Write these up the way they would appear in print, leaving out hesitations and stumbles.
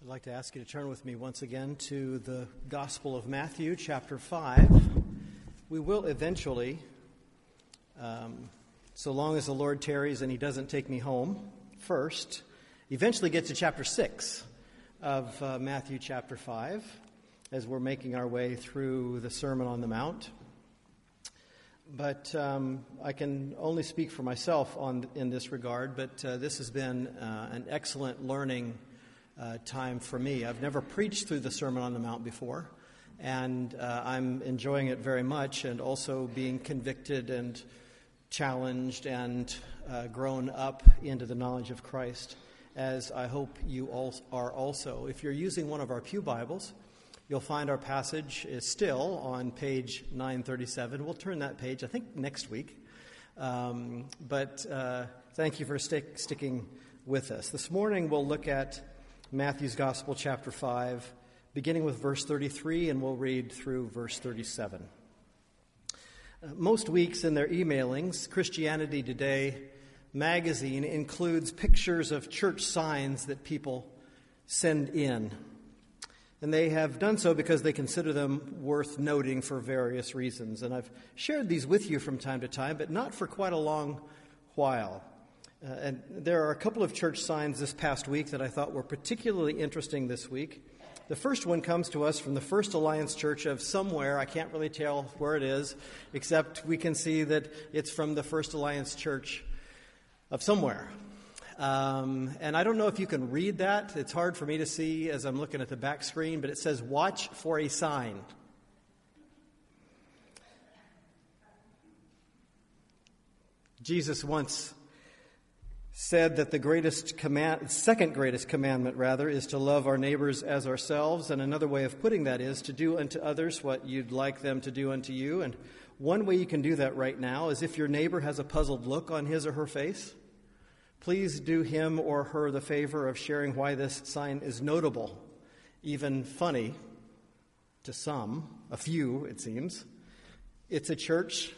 I'd like to ask you to turn with me once again to the Gospel of Matthew, chapter 5. We will eventually, so long as the Lord tarries and He doesn't take me home first, eventually get to chapter 6 of Matthew chapter 5 as we're making our way through the Sermon on the Mount. But I can only speak for myself in this regard, but this has been an excellent learning time for me. I've never preached through the Sermon on the Mount before, and I'm enjoying it very much, and also being convicted and challenged and grown up into the knowledge of Christ, as I hope you all are also. If you're using one of our pew Bibles, you'll find our passage is still on page 937. We'll turn that page, I think, next week. But thank you for sticking with us. This morning we'll look at Matthew's Gospel, chapter 5, beginning with verse 33, and we'll read through verse 37. Most weeks in their emailings, Christianity Today magazine includes pictures of church signs that people send in. And they have done so because they consider them worth noting for various reasons. And I've shared these with you from time to time, but not for quite a long while. And there are a couple of church signs this past week that I thought were particularly interesting this week. The first one comes to us from the First Alliance Church of somewhere. I can't really tell where it is, except we can see that it's from the First Alliance Church of somewhere. And I don't know if you can read that. It's hard for me to see as I'm looking at the back screen, but it says, "Watch for a sign." Jesus once said that the second greatest commandment, is to love our neighbors as ourselves. And another way of putting that is to do unto others what you'd like them to do unto you. And one way you can do that right now is if your neighbor has a puzzled look on his or her face, please do him or her the favor of sharing why this sign is notable, even funny to some, a few it seems. It's a church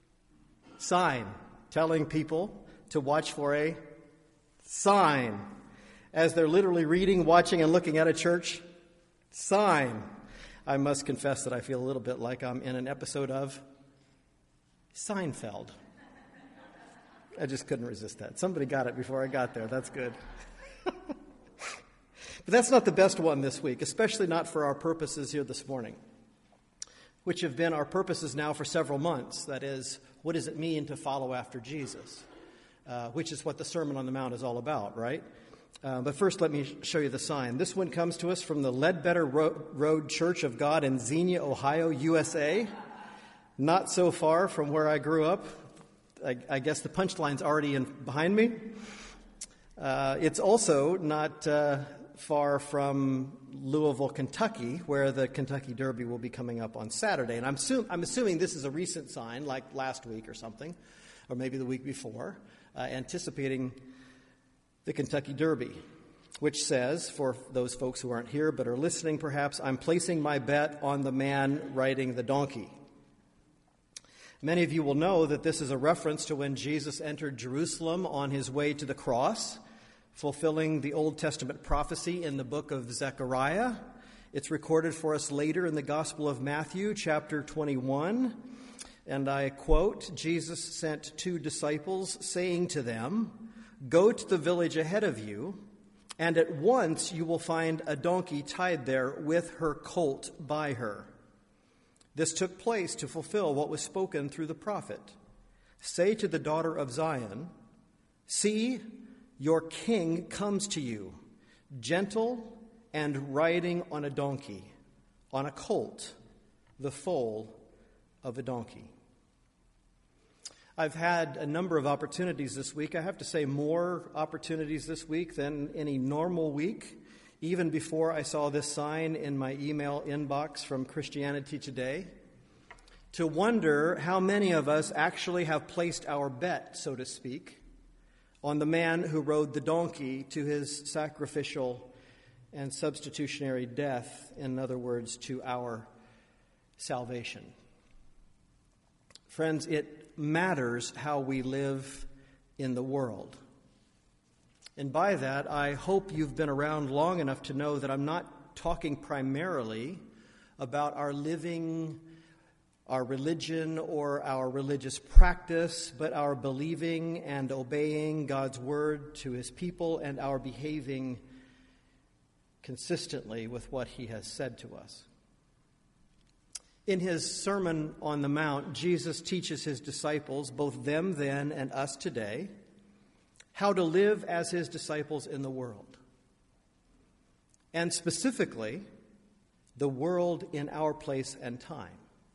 sign telling people to watch for a sign, as they're literally reading, watching, and looking at a church sign. I must confess that I feel a little bit like I'm in an episode of Seinfeld. I just couldn't resist that. Somebody got it before I got there. That's good. But that's not the best one this week, especially not for our purposes here this morning, which have been our purposes now for several months. That is, what does it mean to follow after Jesus? Which is what the Sermon on the Mount is all about, right? But first, let me show you the sign. This one comes to us from the Ledbetter Road Church of God in Xenia, Ohio, USA. Not so far from where I grew up. I guess the punchline's already behind me. It's also not far from Louisville, Kentucky, where the Kentucky Derby will be coming up on Saturday. And I'm assuming this is a recent sign, like last week or something, or maybe the week before, anticipating the Kentucky Derby, which says, for those folks who aren't here but are listening perhaps, "I'm placing my bet on the man riding the donkey." Many of you will know that this is a reference to when Jesus entered Jerusalem on his way to the cross, fulfilling the Old Testament prophecy in the book of Zechariah. It's recorded for us later in the Gospel of Matthew, chapter 21. And I quote, "Jesus sent 2 disciples, saying to them, 'Go to the village ahead of you, and at once you will find a donkey tied there with her colt by her.' This took place to fulfill what was spoken through the prophet. 'Say to the daughter of Zion, see, your king comes to you, gentle and riding on a donkey, on a colt, the foal of a donkey.'" I've had a number of opportunities this week. I have to say more opportunities this week than any normal week, even before I saw this sign in my email inbox from Christianity Today, to wonder how many of us actually have placed our bet, so to speak, on the man who rode the donkey to his sacrificial and substitutionary death, in other words, to our salvation. Friends, it matters how we live in the world. And by that, I hope you've been around long enough to know that I'm not talking primarily about our living, our religion, or our religious practice, but our believing and obeying God's word to his people and our behaving consistently with what he has said to us. In his Sermon on the Mount, Jesus teaches his disciples, both them then and us today, how to live as his disciples in the world. And specifically, the world in our place and time.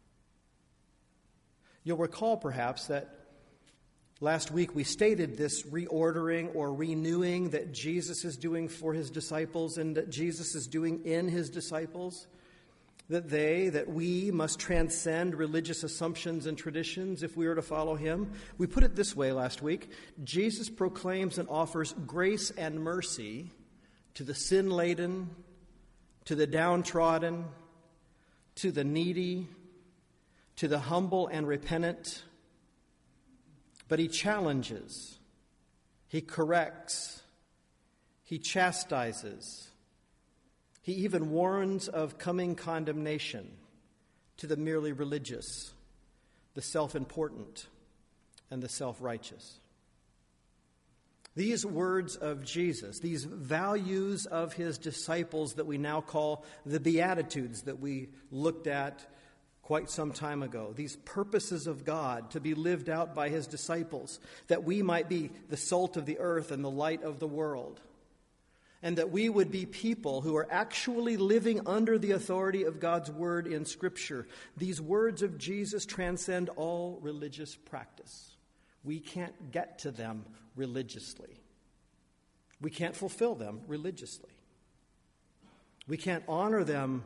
You'll recall perhaps that last week we stated this reordering or renewing that Jesus is doing for his disciples and that Jesus is doing in his disciples. That we must transcend religious assumptions and traditions if we are to follow him. We put it this way last week. Jesus proclaims and offers grace and mercy to the sin-laden, to the downtrodden, to the needy, to the humble and repentant. But he challenges, he corrects, he chastises. He even warns of coming condemnation to the merely religious, the self-important, and the self-righteous. These words of Jesus, these values of his disciples that we now call the Beatitudes that we looked at quite some time ago, these purposes of God to be lived out by his disciples, that we might be the salt of the earth and the light of the world, and that we would be people who are actually living under the authority of God's word in Scripture. These words of Jesus transcend all religious practice. We can't get to them religiously. We can't fulfill them religiously. We can't honor them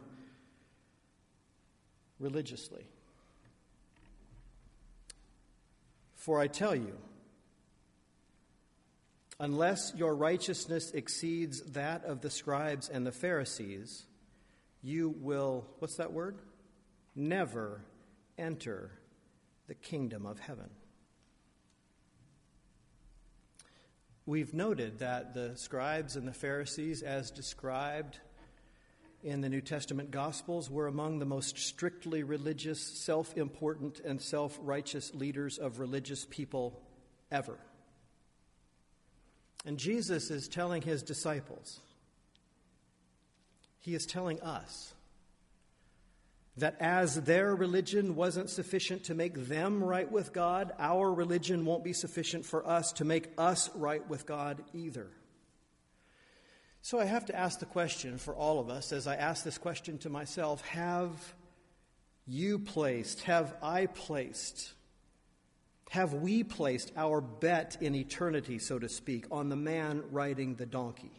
religiously. For I tell you, unless your righteousness exceeds that of the scribes and the Pharisees, you will, what's that word? Never enter the kingdom of heaven. We've noted that the scribes and the Pharisees, as described in the New Testament Gospels, were among the most strictly religious, self-important, and self-righteous leaders of religious people ever. And Jesus is telling his disciples, he is telling us, that as their religion wasn't sufficient to make them right with God, our religion won't be sufficient for us to make us right with God either. So I have to ask the question for all of us, as I ask this question to myself, have we placed our bet in eternity, so to speak, on the man riding the donkey?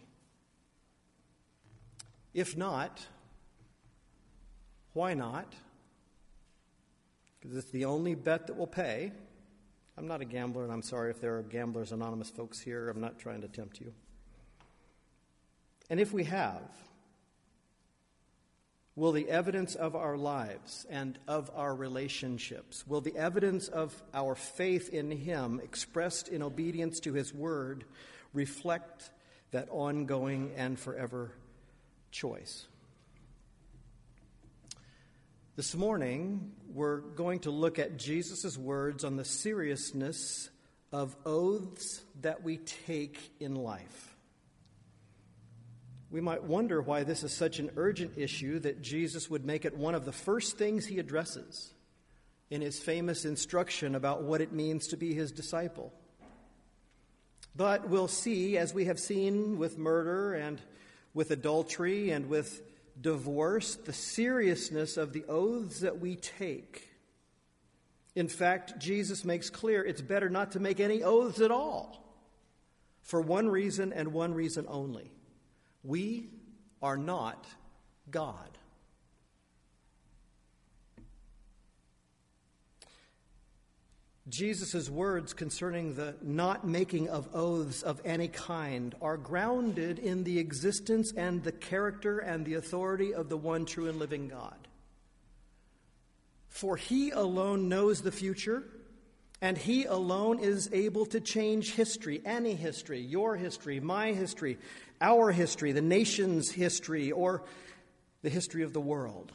If not, why not? Because it's the only bet that will pay. I'm not a gambler, and I'm sorry if there are Gamblers Anonymous folks here. I'm not trying to tempt you. And if we have, will the evidence of our lives and of our relationships, will the evidence of our faith in him expressed in obedience to his word reflect that ongoing and forever choice? This morning, we're going to look at Jesus' words on the seriousness of oaths that we take in life. We might wonder why this is such an urgent issue that Jesus would make it one of the first things he addresses in his famous instruction about what it means to be his disciple. But we'll see, as we have seen with murder and with adultery and with divorce, the seriousness of the oaths that we take. In fact, Jesus makes clear it's better not to make any oaths at all, for one reason and one reason only. We are not God. Jesus' words concerning the not making of oaths of any kind are grounded in the existence and the character and the authority of the one true and living God. For he alone knows the future, And he alone is able to change history, any history, your history, my history, our history, the nation's history, or the history of the world.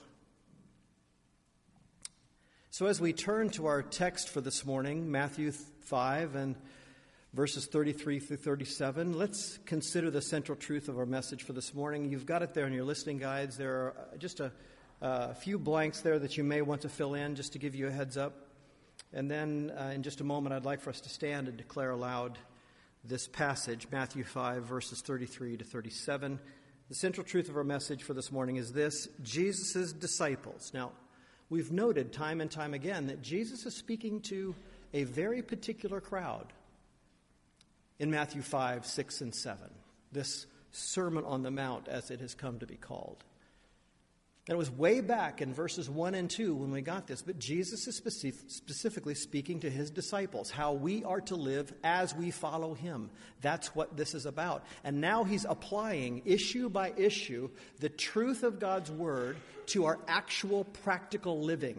So as we turn to our text for this morning, Matthew 5 and verses 33 through 37, let's consider the central truth of our message for this morning. You've got it there in your listening guides. There are just a few blanks there that you may want to fill in, just to give you a heads up. And then in just a moment, I'd like for us to stand and declare aloud this passage, Matthew 5, verses 33 to 37. The central truth of our message for this morning is this: Jesus' disciples. Now, we've noted time and time again that Jesus is speaking to a very particular crowd in Matthew 5, 6, and 7, this Sermon on the Mount, as it has come to be called. And it was way back in verses 1 and 2 when we got this, but Jesus is specifically speaking to his disciples, how we are to live as we follow him. That's what this is about. And now he's applying, issue by issue, the truth of God's word to our actual practical living.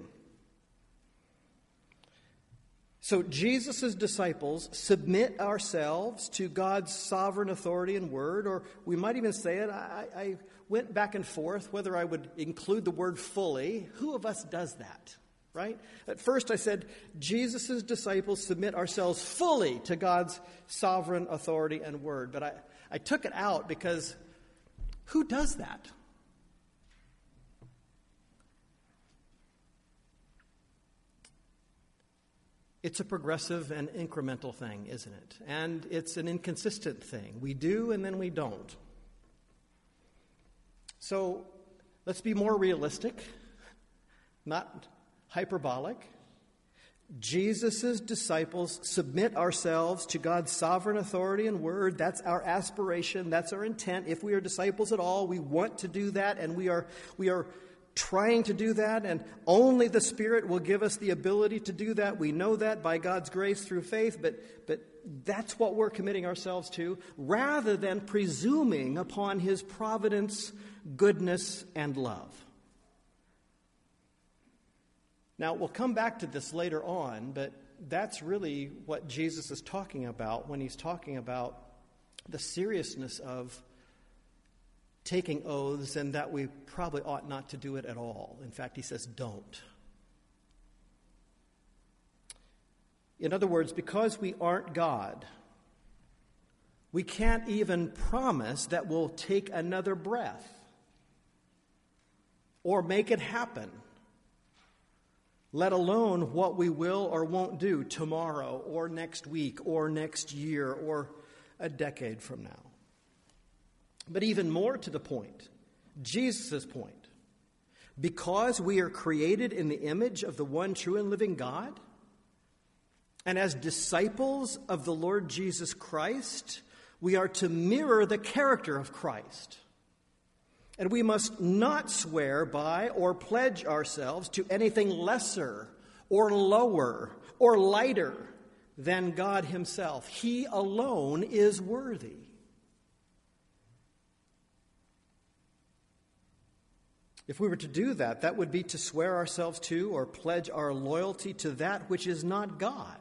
So Jesus' disciples submit ourselves to God's sovereign authority and word, or we might even say it, I went back and forth whether I would include the word fully. Who of us does that, right? At first I said Jesus' disciples submit ourselves fully to God's sovereign authority and word, but I took it out because who does that? It's a progressive and incremental thing, isn't it? And it's an inconsistent thing. We do and then we don't. So let's be more realistic, not hyperbolic. Jesus' disciples submit ourselves to God's sovereign authority and word. That's our aspiration. That's our intent. If we are disciples at all, we want to do that, and we are trying to do that, and only the Spirit will give us the ability to do that. We know that by God's grace through faith, but that's what we're committing ourselves to, rather than presuming upon his providence, goodness, and love. Now, we'll come back to this later on, but that's really what Jesus is talking about when he's talking about the seriousness of taking oaths, and that we probably ought not to do it at all. In fact, he says, don't. In other words, because we aren't God, we can't even promise that we'll take another breath or make it happen, let alone what we will or won't do tomorrow or next week or next year or a decade from now. But even more to the point, Jesus' point, because we are created in the image of the one true and living God, and as disciples of the Lord Jesus Christ, we are to mirror the character of Christ. And we must not swear by or pledge ourselves to anything lesser or lower or lighter than God himself. He alone is worthy. If we were to do that, that would be to swear ourselves to or pledge our loyalty to that which is not God.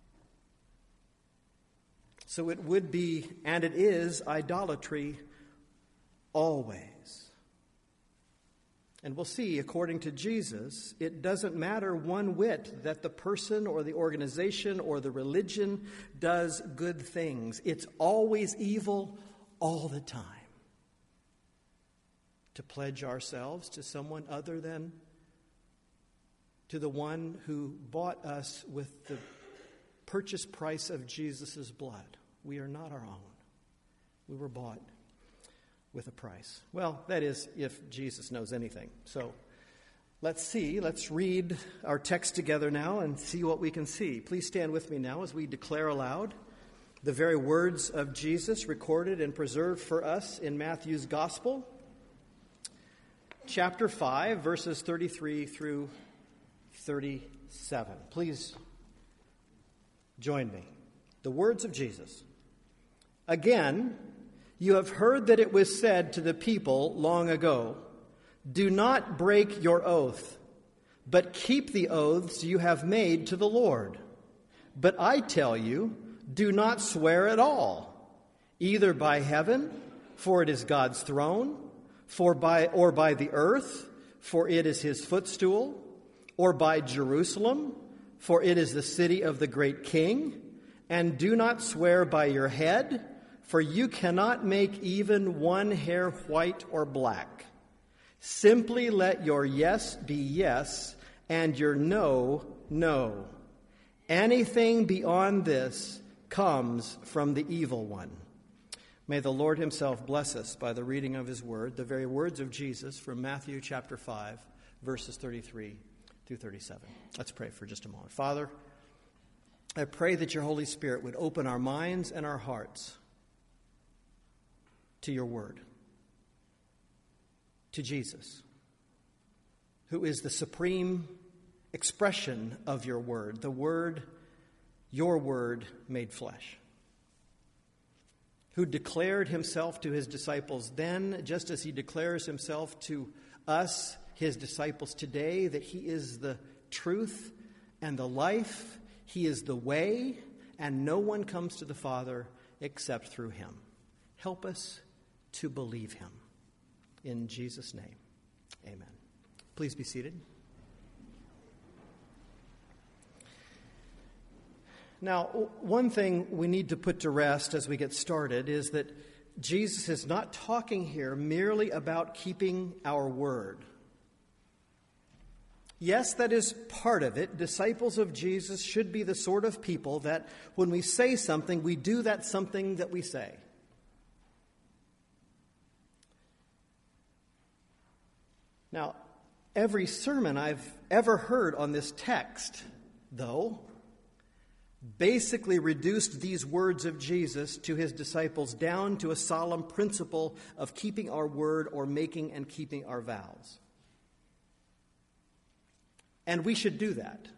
So it would be, and it is, idolatry always. And we'll see, according to Jesus, it doesn't matter one whit that the person or the organization or the religion does good things. It's always evil all the time. To pledge ourselves to someone other than to the one who bought us with the purchase price of Jesus' blood. We are not our own. We were bought with a price. Well, that is, if Jesus knows anything. So let's read our text together now and see what we can see. Please stand with me now as we declare aloud the very words of Jesus recorded and preserved for us in Matthew's Gospel. Chapter 5, verses 33 through 37. Please join me. The words of Jesus. Again, you have heard that it was said to the people long ago, do not break your oath, but keep the oaths you have made to the Lord. But I tell you, do not swear at all, either by heaven, for it is God's throne, or by the earth, for it is his footstool, or by Jerusalem, for it is the city of the great king. And do not swear by your head, for you cannot make even one hair white or black. Simply let your yes be yes, and your no, no. Anything beyond this comes from the evil one. May the Lord himself bless us by the reading of his word, the very words of Jesus from Matthew chapter 5, verses 33 through 37. Let's pray for just a moment. Father, I pray that your Holy Spirit would open our minds and our hearts to your word, to Jesus, who is the supreme expression of your word, the word, your word made flesh, who declared himself to his disciples then, just as he declares himself to us, his disciples today, that he is the truth and the life, he is the way, and no one comes to the Father except through him. Help us to believe him. In Jesus' name, amen. Please be seated. Now, one thing we need to put to rest as we get started is that Jesus is not talking here merely about keeping our word. Yes, that is part of it. Disciples of Jesus should be the sort of people that when we say something, we do that something that we say. Now, every sermon I've ever heard on this text, though, basically reduced these words of Jesus to his disciples down to a solemn principle of keeping our word or making and keeping our vows. And we should do that.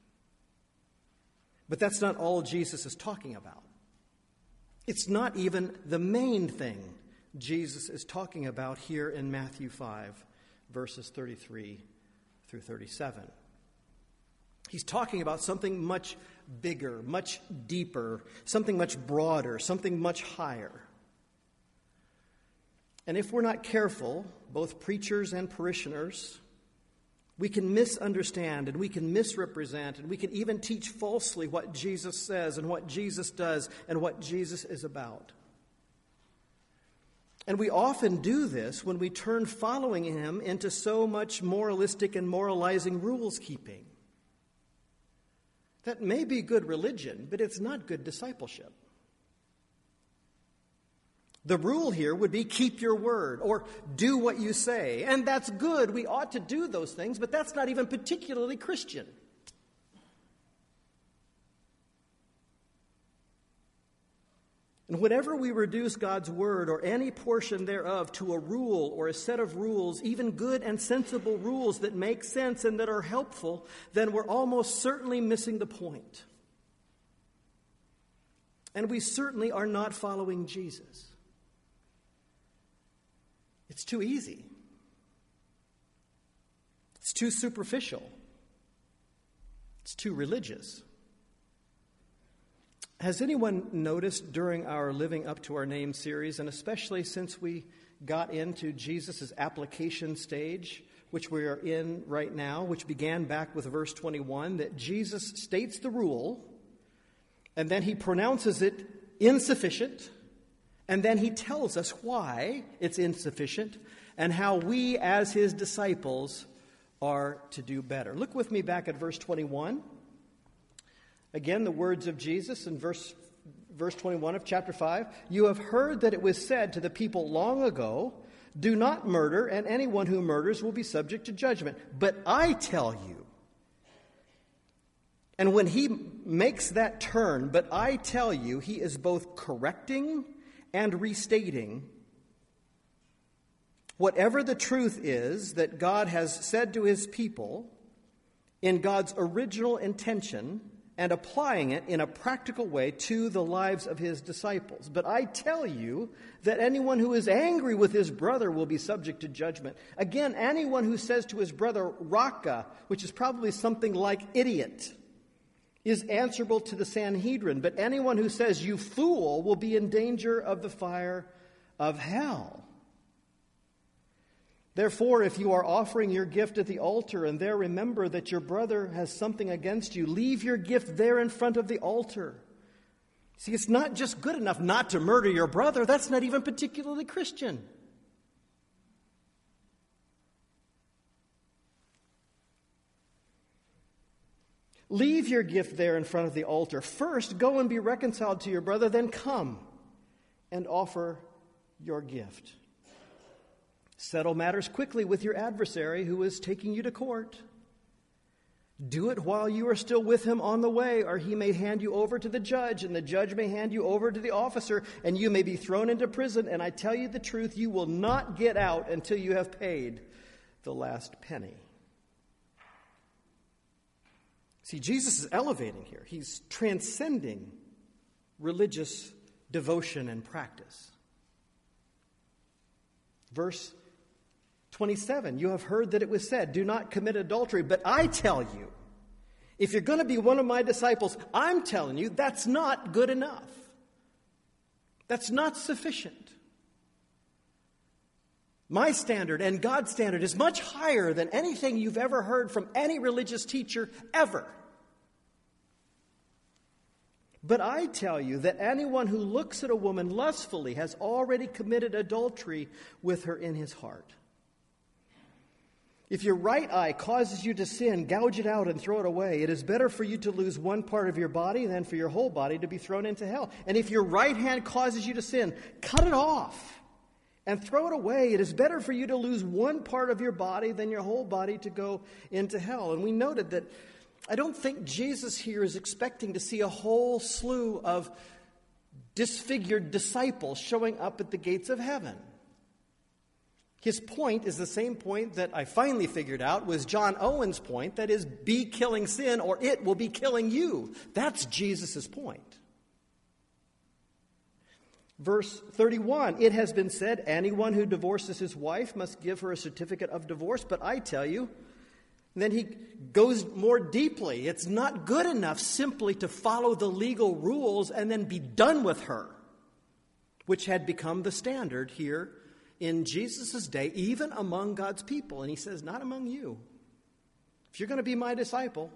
But that's not all Jesus is talking about. It's not even the main thing Jesus is talking about here in Matthew 5, verses 33 through 37. He's talking about something much bigger, much deeper, something much broader, something much higher. And if we're not careful, both preachers and parishioners, we can misunderstand and we can misrepresent and we can even teach falsely what Jesus says and what Jesus does and what Jesus is about. And we often do this when we turn following him into so much moralistic and moralizing rules keeping. That may be good religion, but it's not good discipleship. The rule here would be keep your word or do what you say. And that's good. We ought to do those things, but that's not even particularly Christian. And whenever we reduce God's word or any portion thereof to a rule or a set of rules, even good and sensible rules that make sense and that are helpful, then we're almost certainly missing the point. And we certainly are not following Jesus. It's too easy. It's too superficial. It's too religious. Has anyone noticed during our Living Up to Our Name series, and especially since we got into Jesus' application stage, which we are in right now, which began back with verse 21, that Jesus states the rule, and then he pronounces it insufficient, and then he tells us why it's insufficient, and how we as his disciples are to do better. Look with me back at verse 21. Again, the words of Jesus in verse 21 of chapter 5. You have heard that it was said to the people long ago, do not murder, and anyone who murders will be subject to judgment. But I tell you, and when he makes that turn, but I tell you, he is both correcting and restating whatever the truth is that God has said to his people in God's original intention, and applying it in a practical way to the lives of his disciples. But I tell you that anyone who is angry with his brother will be subject to judgment. Again, anyone who says to his brother, Raka, which is probably something like idiot, is answerable to the Sanhedrin, but anyone who says, "You fool," will be in danger of the fire of hell. Therefore, if you are offering your gift at the altar and there remember that your brother has something against you, leave your gift there in front of the altar. See, it's not just good enough not to murder your brother. That's not even particularly Christian. Leave your gift there in front of the altar. First, go and be reconciled to your brother, then come and offer your gift. Settle matters quickly with your adversary who is taking you to court. Do it while you are still with him on the way, or he may hand you over to the judge, and the judge may hand you over to the officer, and you may be thrown into prison. And I tell you the truth, you will not get out until you have paid the last penny. See, Jesus is elevating here. He's transcending religious devotion and practice. Verse 27, you have heard that it was said, "Do not commit adultery." But I tell you, if you're going to be one of my disciples, I'm telling you that's not good enough. That's not sufficient. My standard and God's standard is much higher than anything you've ever heard from any religious teacher ever. But I tell you that anyone who looks at a woman lustfully has already committed adultery with her in his heart. If your right eye causes you to sin, gouge it out and throw it away. It is better for you to lose one part of your body than for your whole body to be thrown into hell. And if your right hand causes you to sin, cut it off and throw it away. It is better for you to lose one part of your body than your whole body to go into hell. And we noted that I don't think Jesus here is expecting to see a whole slew of disfigured disciples showing up at the gates of heaven. His point is the same point that I finally figured out was John Owen's point, that is, be killing sin or it will be killing you. That's Jesus' point. Verse 31, it has been said, anyone who divorces his wife must give her a certificate of divorce, but I tell you, and then he goes more deeply. It's not good enough simply to follow the legal rules and then be done with her, which had become the standard here in Jesus' day, even among God's people. And he says, not among you. If you're going to be my disciple,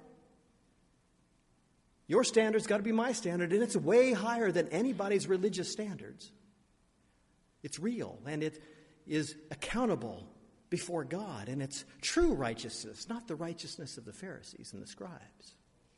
your standard's got to be my standard, and it's way higher than anybody's religious standards. It's real, and it is accountable before God, and it's true righteousness, not the righteousness of the Pharisees and the scribes.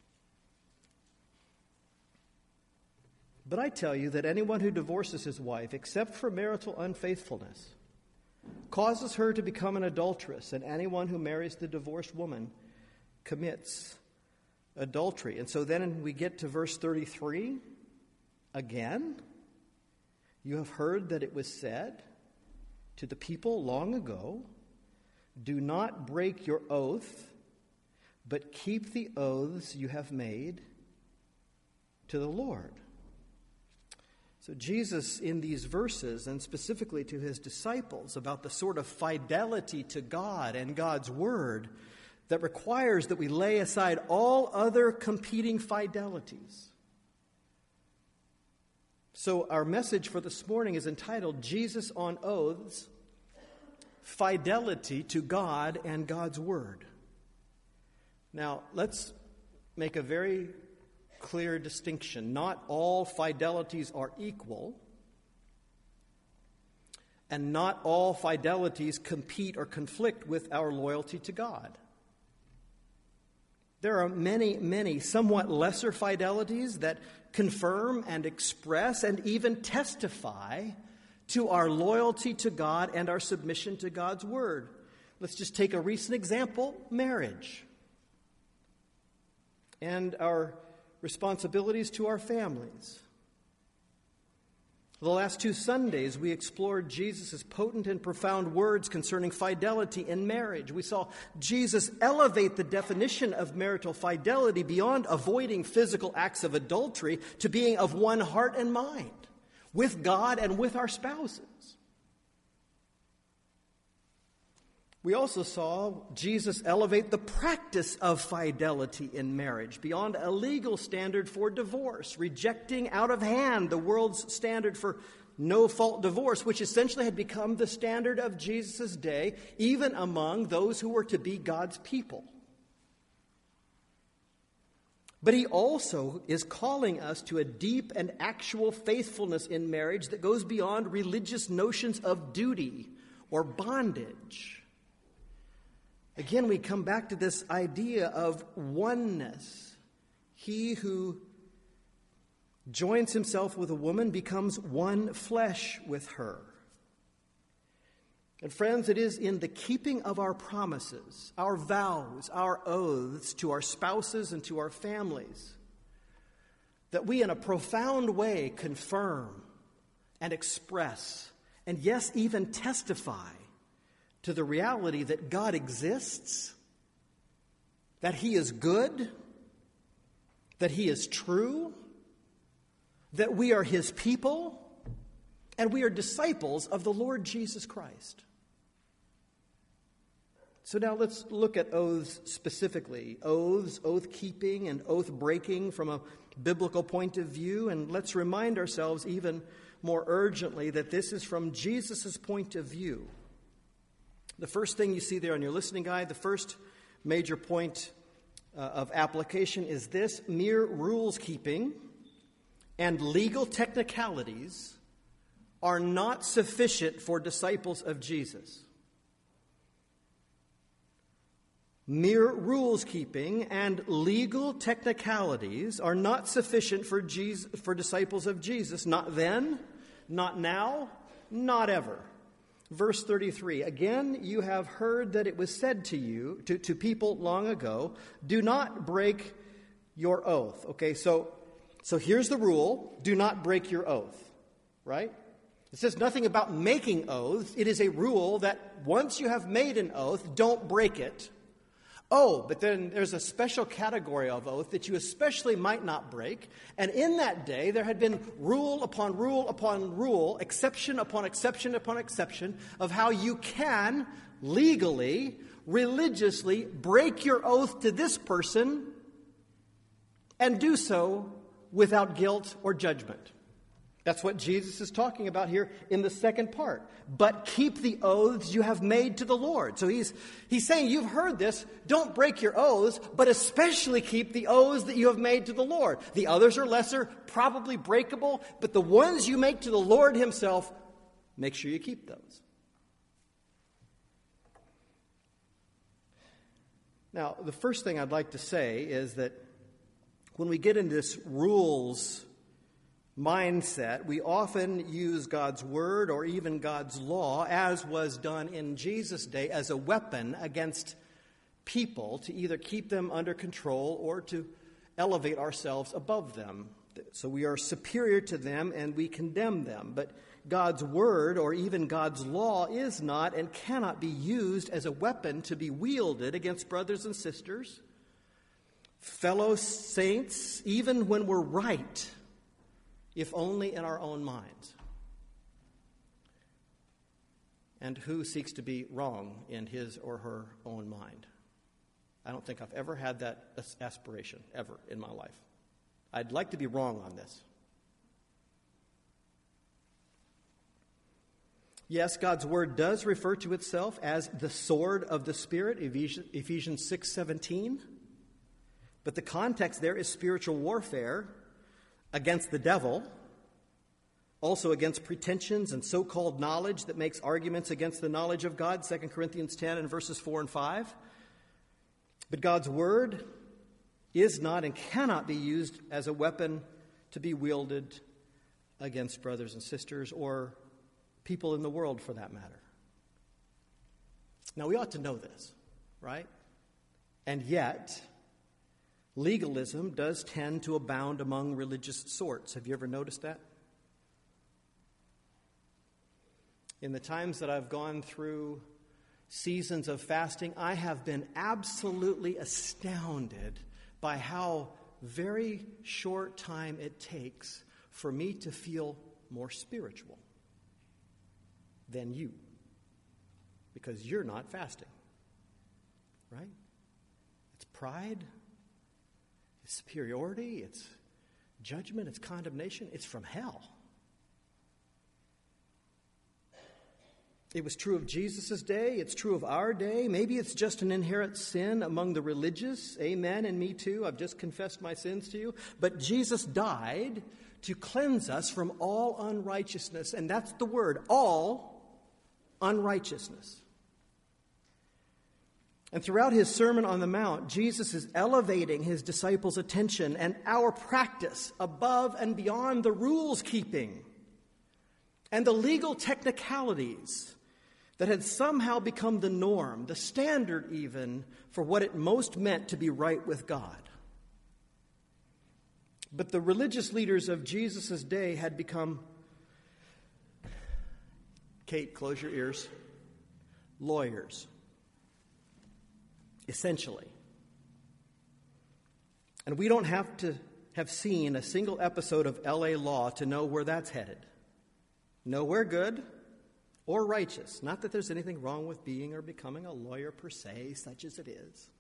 But I tell you that anyone who divorces his wife, except for marital unfaithfulness, causes her to become an adulteress, and anyone who marries the divorced woman commits adultery. And so then we get to verse 33 again. You have heard that it was said to the people long ago, do not break your oath, but keep the oaths you have made to the Lord. So Jesus, in these verses, and specifically to his disciples, about the sort of fidelity to God and God's word that requires that we lay aside all other competing fidelities. So our message for this morning is entitled, Jesus on Oaths, Fidelity to God and God's Word. Now, let's make a very clear distinction. Not all fidelities are equal, and not all fidelities compete or conflict with our loyalty to God. There are many, many somewhat lesser fidelities that confirm and express and even testify to our loyalty to God and our submission to God's Word. Let's just take a recent example, marriage, and our responsibilities to our families. The last 2 Sundays, we explored Jesus' potent and profound words concerning fidelity in marriage. We saw Jesus elevate the definition of marital fidelity beyond avoiding physical acts of adultery to being of one heart and mind with God and with our spouses. We also saw Jesus elevate the practice of fidelity in marriage beyond a legal standard for divorce, rejecting out of hand the world's standard for no-fault divorce, which essentially had become the standard of Jesus' day, even among those who were to be God's people. But he also is calling us to a deep and actual faithfulness in marriage that goes beyond religious notions of duty or bondage. Again, we come back to this idea of oneness. He who joins himself with a woman becomes one flesh with her. And friends, it is in the keeping of our promises, our vows, our oaths to our spouses and to our families that we in a profound way confirm and express and yes, even testify to the reality that God exists, that he is good, that he is true, that we are his people, and we are disciples of the Lord Jesus Christ. So now let's look at oaths specifically. Oaths, oath-keeping, and oath-breaking from a biblical point of view. And let's remind ourselves even more urgently that this is from Jesus' point of view. The first thing you see there on your listening guide, the first major point of application is this: mere rules keeping and legal technicalities are not sufficient for disciples of Jesus. Mere rules keeping and legal technicalities are not sufficient for disciples of Jesus. Not then, not now, not ever. Verse 33, again, you have heard that it was said to you, to people long ago, do not break your oath. Okay, so here's the rule, do not break your oath, right? It says nothing about making oaths. It is a rule that once you have made an oath, don't break it. Oh, but then there's a special category of oath that you especially might not break. And in that day, there had been rule upon rule upon rule, exception upon exception upon exception of how you can legally, religiously break your oath to this person and do so without guilt or judgment. That's what Jesus is talking about here in the second part. But keep the oaths you have made to the Lord. So he's saying, you've heard this, don't break your oaths, but especially keep the oaths that you have made to the Lord. The others are lesser, probably breakable, but the ones you make to the Lord himself, make sure you keep those. Now, the first thing I'd like to say is that when we get into this rules mindset, we often use God's word or even God's law, as was done in Jesus' day, as a weapon against people to either keep them under control or to elevate ourselves above them. So we are superior to them and we condemn them. But God's word or even God's law is not and cannot be used as a weapon to be wielded against brothers and sisters, fellow saints, even when we're right, if only in our own minds. And who seeks to be wrong in his or her own mind? I don't think I've ever had that aspiration, ever, in my life. I'd like to be wrong on this. Yes, God's word does refer to itself as the sword of the Spirit, Ephesians 6:17. But the context there is spiritual warfare against the devil, also against pretensions and so-called knowledge that makes arguments against the knowledge of God, 2 Corinthians 10 and verses 4 and 5. But God's word is not and cannot be used as a weapon to be wielded against brothers and sisters or people in the world for that matter. Now, we ought to know this, right? And yet, legalism does tend to abound among religious sorts. Have you ever noticed that? In the times that I've gone through seasons of fasting, I have been absolutely astounded by how very short time it takes for me to feel more spiritual than you. because you're not fasting. Right? It's pride, it's superiority, it's judgment, it's condemnation. It's from hell. It was true of Jesus' day. It's true of our day. Maybe it's just an inherent sin among the religious. Amen, and me too. I've just confessed my sins to you. But Jesus died to cleanse us from all unrighteousness. And that's the word, all unrighteousness. And throughout his Sermon on the Mount, Jesus is elevating his disciples' attention and our practice above and beyond the rules keeping and the legal technicalities that had somehow become the norm, the standard even, for what it most meant to be right with God. But the religious leaders of Jesus' day had become, Kate, close your ears, lawyers, essentially. And we don't have to have seen a single episode of L.A. Law to know where that's headed. Nowhere good or righteous. Not that there's anything wrong with being or becoming a lawyer per se, such as it is.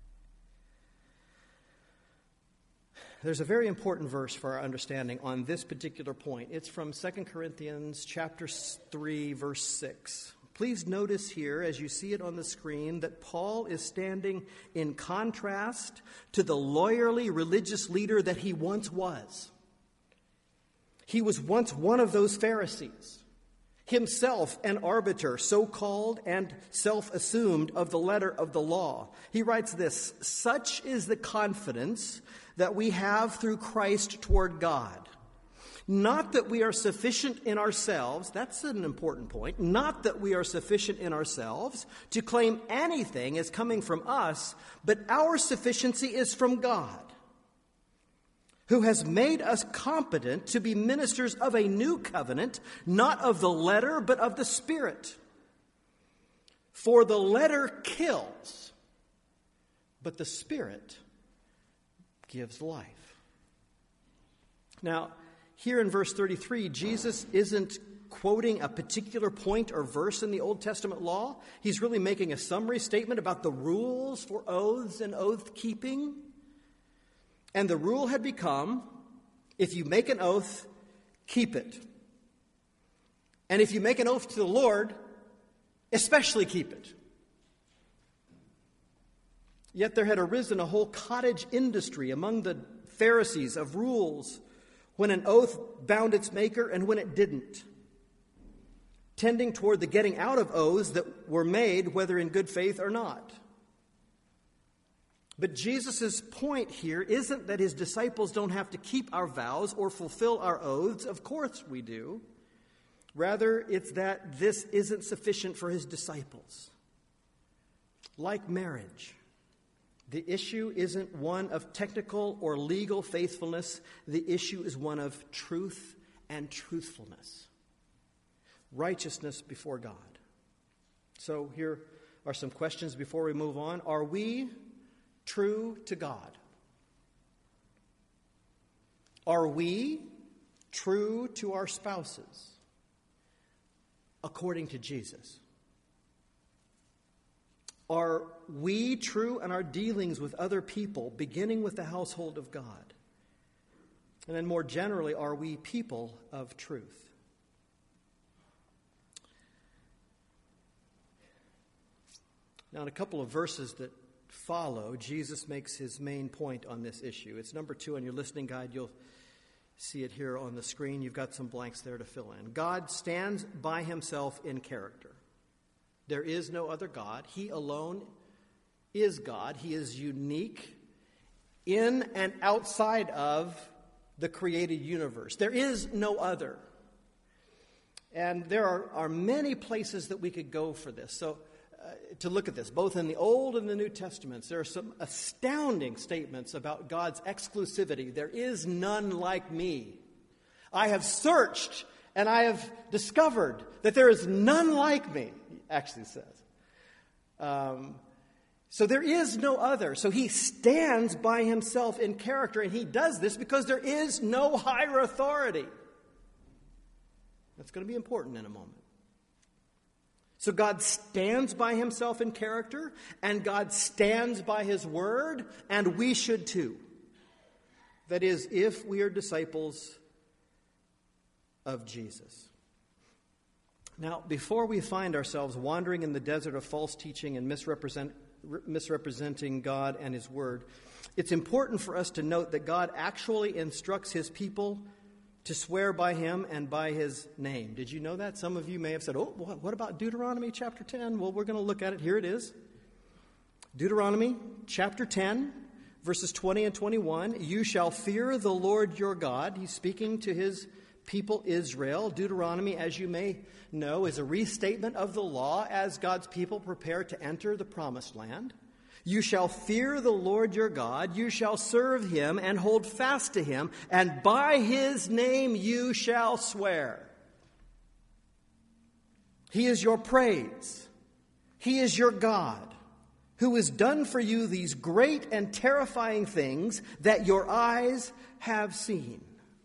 There's a very important verse for our understanding on this particular point. It's from 2 Corinthians chapter 3, verse 6. Please notice here, as you see it on the screen, that Paul is standing in contrast to the lawyerly religious leader that he once was. He was once one of those Pharisees, himself an arbiter, so-called and self-assumed, of the letter of the law. He writes this, "Such is the confidence that we have through Christ toward God. Not that we are sufficient in ourselves," that's an important point, "not that we are sufficient in ourselves to claim anything as coming from us, but our sufficiency is from God, who has made us competent to be ministers of a new covenant, not of the letter, but of the Spirit. For the letter kills, but the Spirit gives life." Now, here in verse 33, Jesus isn't quoting a particular point or verse in the Old Testament law. He's really making a summary statement about the rules for oaths and oath keeping. And the rule had become, if you make an oath, keep it. And if you make an oath to the Lord, especially keep it. Yet there had arisen a whole cottage industry among the Pharisees of rules when an oath bound its maker and when it didn't, tending toward the getting out of oaths that were made, whether in good faith or not. But Jesus' point here isn't that his disciples don't have to keep our vows or fulfill our oaths. Of course we do. Rather, it's that this isn't sufficient for his disciples. Like marriage, the issue isn't one of technical or legal faithfulness. The issue is one of truth and truthfulness. Righteousness before God. So here are some questions before we move on. Are we true to God? Are we true to our spouses according to Jesus? Are we true in our dealings with other people, beginning with the household of God? And then more generally, are we people of truth? Now, in a couple of verses that follow, Jesus makes his main point on this issue. It's number 2 on your listening guide. You'll see it here on the screen. You've got some blanks there to fill in. God stands by himself in character. There is no other God. He alone is God. He is unique in and outside of the created universe. There is no other. And there are many places that we could go for this. So to look at this, both in the Old and the New Testaments, there are some astounding statements about God's exclusivity. There is none like me. I have searched and I have discovered that there is none like me, he actually says. So there is no other. So he stands by himself in character, and he does this because there is no higher authority. That's going to be important in a moment. So God stands by himself in character, and God stands by his word, and we should too. That is, if we are disciples of Jesus. Now, before we find ourselves wandering in the desert of false teaching and misrepresenting God and his word, it's important for us to note that God actually instructs his people to swear by him and by his name. Did you know that? Some of you may have said, oh, what about Deuteronomy chapter 10? Well, we're going to look at it. Here it is. Deuteronomy chapter 10, verses 20 and 21. You shall fear the Lord your God. He's speaking to his people Israel. Deuteronomy, as you may know, is a restatement of the law as God's people prepare to enter the promised land. You shall fear the Lord your God, you shall serve him and hold fast to him, and by his name you shall swear. He is your praise. He is your God, who has done for you these great and terrifying things that your eyes have seen.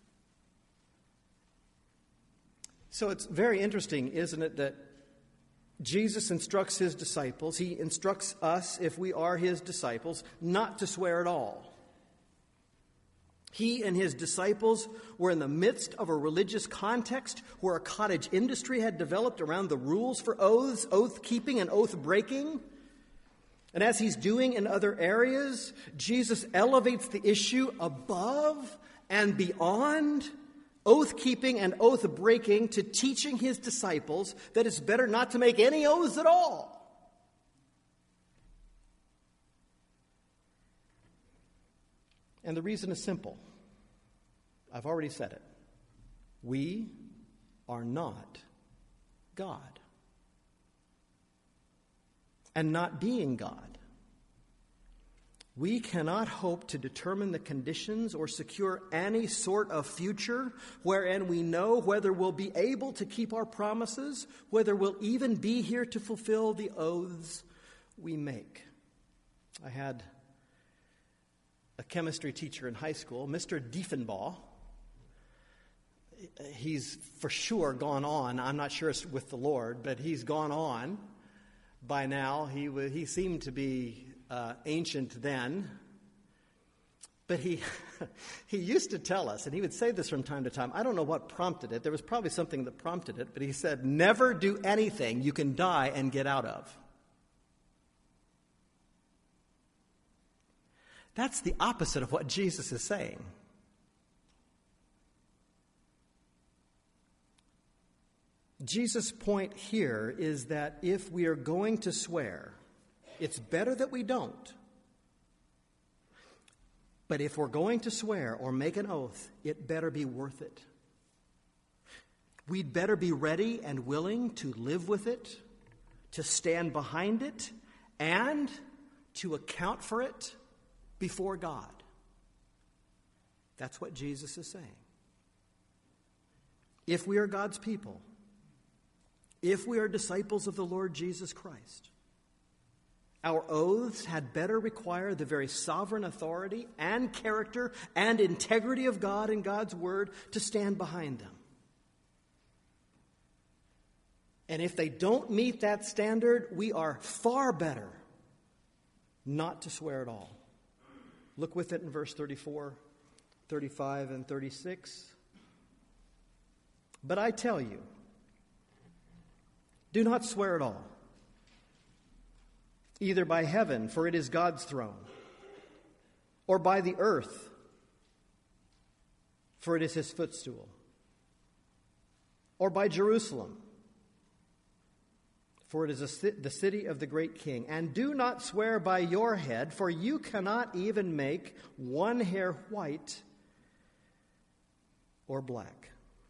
So it's very interesting, isn't it, that Jesus instructs his disciples, he instructs us, if we are his disciples, not to swear at all. He and his disciples were in the midst of a religious context where a cottage industry had developed around the rules for oaths, oath-keeping and oath-breaking. And as he's doing in other areas, Jesus elevates the issue above and beyond oath-keeping and oath-breaking to teaching his disciples that it's better not to make any oaths at all. And the reason is simple. I've already said it. We are not God. And not being God, we cannot hope to determine the conditions or secure any sort of future wherein we know whether we'll be able to keep our promises, whether we'll even be here to fulfill the oaths we make. I had a chemistry teacher in high school, Mr. Diefenbaugh. He's for sure gone on. I'm not sure it's with the Lord, but he's gone on by now. He seemed to be ancient then, but he used to tell us, and he would say this from time to time. I don't know what prompted it. There was probably something that prompted it, but he said, never do anything you can die and get out of. That's the opposite of what Jesus is saying. Jesus' point here is that if we are going to swear, it's better that we don't. But if we're going to swear or make an oath, it better be worth it. We'd better be ready and willing to live with it, to stand behind it, and to account for it before God. That's what Jesus is saying. If we are God's people, if we are disciples of the Lord Jesus Christ, our oaths had better require the very sovereign authority and character and integrity of God and God's word to stand behind them. And if they don't meet that standard, we are far better not to swear at all. Look with it in verse 34, 35, and 36. But I tell you, do not swear at all, either by heaven, for it is God's throne, or by the earth, for it is his footstool, or by Jerusalem, for it is the city of the great king. And do not swear by your head, for you cannot even make one hair white or black.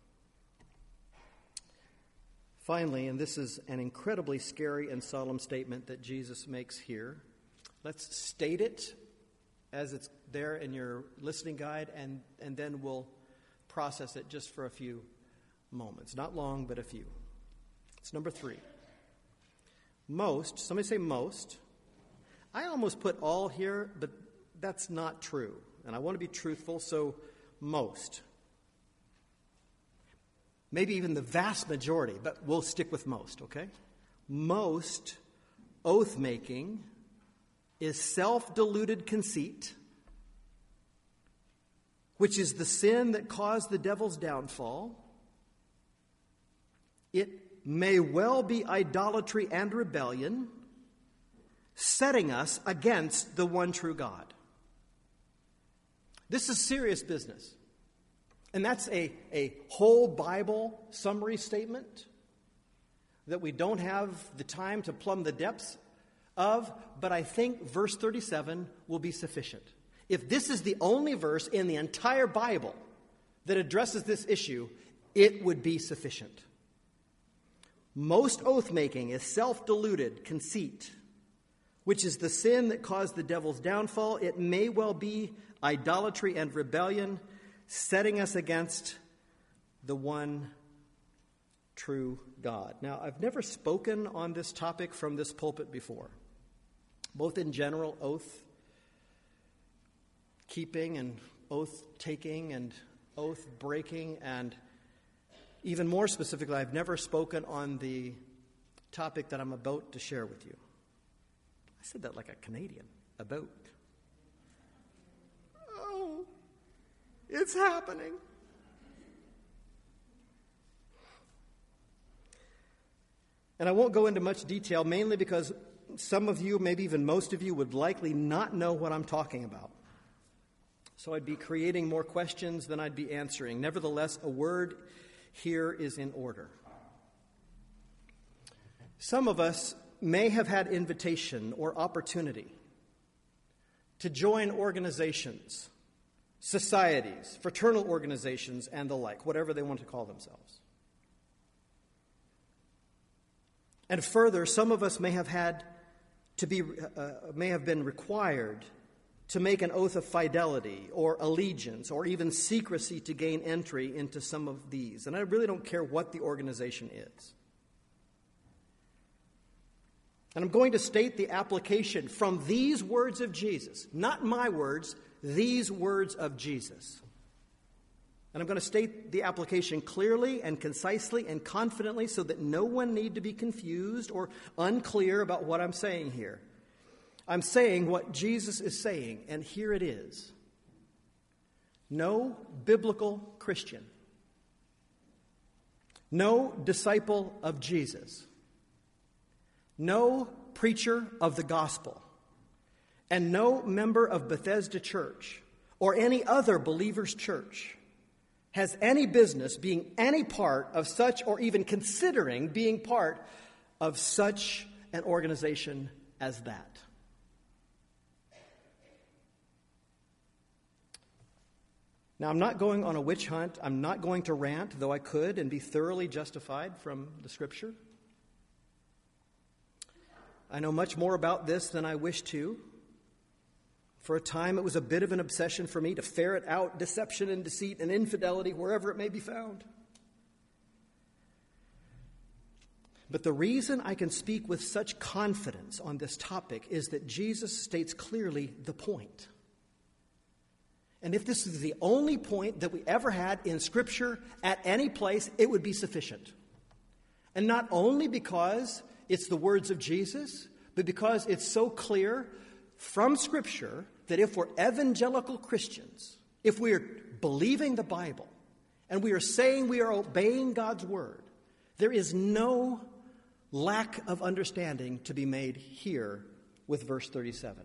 Finally, and this is an incredibly scary and solemn statement that Jesus makes here. Let's state it as it's there in your listening guide, and then we'll process it just for a few moments. Not long, but a few. It's number 3. Most, somebody say most. I almost put all here, but that's not true. And I want to be truthful, so most. Maybe even the vast majority, but we'll stick with most, okay? most oath-making is self-deluded conceit, which is the sin that caused the devil's downfall. It may well be idolatry and rebellion, setting us against the one true God. This is serious business. And that's a whole Bible summary statement that we don't have the time to plumb the depths of, but I think verse 37 will be sufficient. If this is the only verse in the entire Bible that addresses this issue, it would be sufficient. Most oath-making is self-deluded conceit, which is the sin that caused the devil's downfall. It may well be idolatry and rebellion, setting us against the one true God. Now, I've never spoken on this topic from this pulpit before, both in general oath-keeping and oath-taking and oath-breaking, and even more specifically, I've never spoken on the topic that I'm about to share with you. I said that like a Canadian, about. Oh, it's happening. And I won't go into much detail, mainly because some of you, maybe even most of you, would likely not know what I'm talking about. So I'd be creating more questions than I'd be answering. Nevertheless, a word here is in order. Some of us may have had invitation or opportunity to join organizations, societies, fraternal organizations, and the like, whatever they want to call themselves. And further, some of us may have been required to make an oath of fidelity or allegiance or even secrecy to gain entry into some of these. And I really don't care what the organization is. And I'm going to state the application from these words of Jesus, not my words, these words of Jesus. And I'm going to state the application clearly and concisely and confidently so that no one need to be confused or unclear about what I'm saying here. I'm saying what Jesus is saying, and here it is. No biblical Christian, no disciple of Jesus, no preacher of the gospel, and no member of Bethesda Church or any other believer's church has any business being any part of such, or even considering being part of such an organization as that. Now, I'm not going on a witch hunt. I'm not going to rant, though I could and be thoroughly justified from the Scripture. I know much more about this than I wish to. For a time, it was a bit of an obsession for me to ferret out deception and deceit and infidelity wherever it may be found. But the reason I can speak with such confidence on this topic is that Jesus states clearly the point. And if this is the only point that we ever had in Scripture at any place, it would be sufficient. And not only because it's the words of Jesus, but because it's so clear from Scripture that if we're evangelical Christians, if we are believing the Bible, and we are saying we are obeying God's Word, there is no lack of understanding to be made here with verse 37.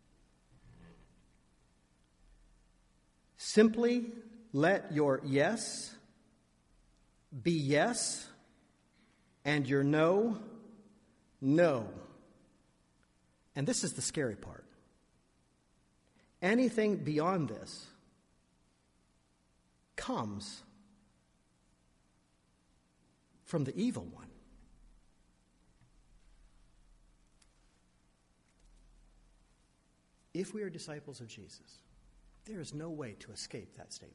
Simply let your yes be yes, and your no, no. And this is the scary part. Anything beyond this comes from the evil one. If we are disciples of Jesus, there is no way to escape that statement.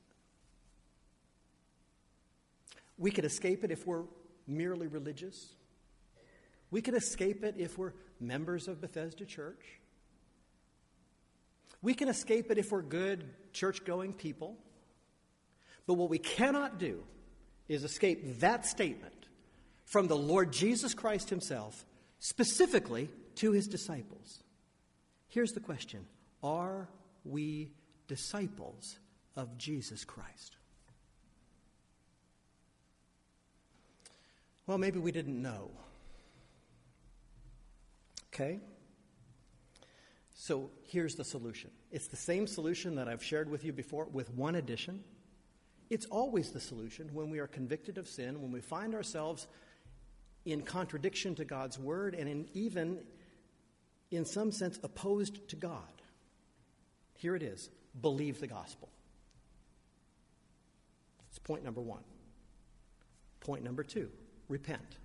We could escape it if we're merely religious. We could escape it if we're members of Bethesda Church. We can escape it if we're good, church-going people. But what we cannot do is escape that statement from the Lord Jesus Christ himself specifically to his disciples. Here's the question: are we disciples of Jesus Christ? Well, maybe we didn't know. Okay? So here's the solution. It's the same solution that I've shared with you before, with one addition. It's always the solution when we are convicted of sin, when we find ourselves in contradiction to God's word, and even, in some sense, opposed to God. Here it is: believe the gospel. It's point number one. Point number two: repent.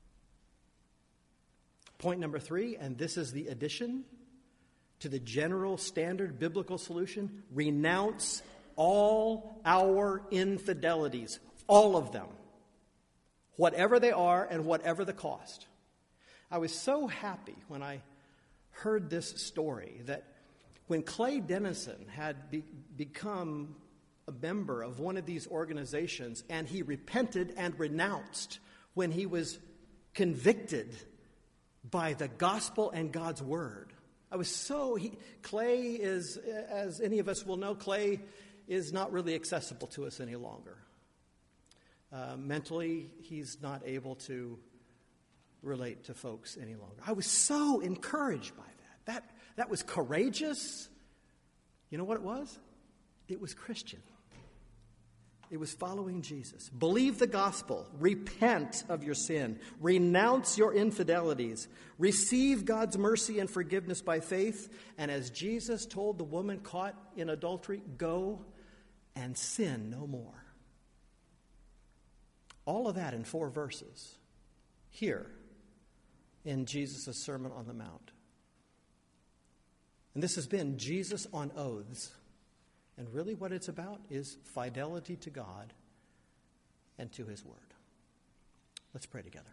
Point number three, and this is the addition to the general standard biblical solution: renounce all our infidelities, all of them, whatever they are and whatever the cost. I was so happy when I heard this story that when Clay Dennison had become a member of one of these organizations and he repented and renounced when he was convicted by the gospel and God's word. Clay is, as any of us will know, Clay is not really accessible to us any longer. Mentally, he's not able to relate to folks any longer. I was so encouraged by that. That was courageous. You know what it was? It was Christian. It was following Jesus. Believe the gospel. Repent of your sin. Renounce your infidelities. Receive God's mercy and forgiveness by faith. And as Jesus told the woman caught in adultery, go and sin no more. All of that in 4 verses here in Jesus' Sermon on the Mount. And this has been Jesus on Oaths. And really what it's about is fidelity to God and to his word. Let's pray together.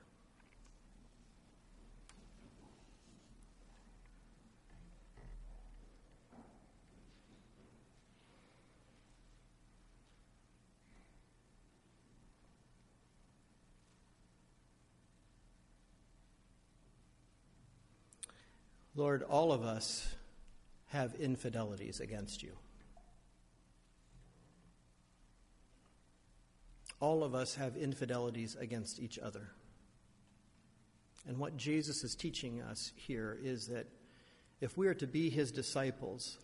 Lord, all of us have infidelities against you. All of us have infidelities against each other. And what Jesus is teaching us here is that if we are to be his disciples,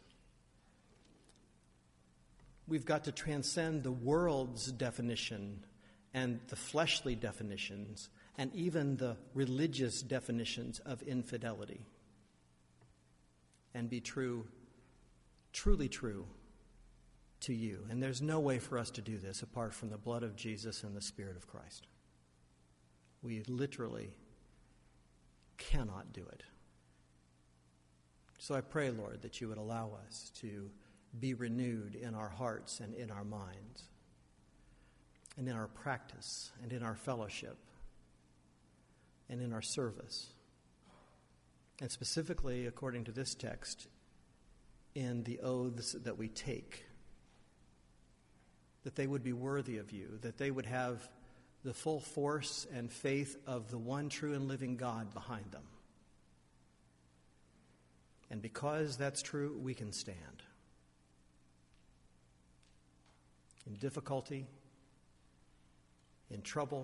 we've got to transcend the world's definition and the fleshly definitions and even the religious definitions of infidelity, and be truly true to you. And there's no way for us to do this apart from the blood of Jesus and the Spirit of Christ. We literally cannot do it. So I pray, Lord, that you would allow us to be renewed in our hearts and in our minds, and in our practice, and in our fellowship, and in our service. And specifically, according to this text, in the oaths that we take, that they would be worthy of you, that they would have the full force and faith of the one true and living God behind them. And because that's true, we can stand. In difficulty, in trouble,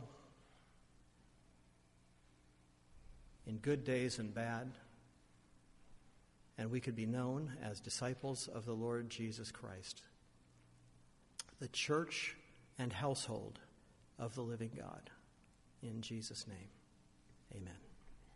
in good days and bad, and we could be known as disciples of the Lord Jesus Christ, the church and household of the living God. In Jesus' name, amen.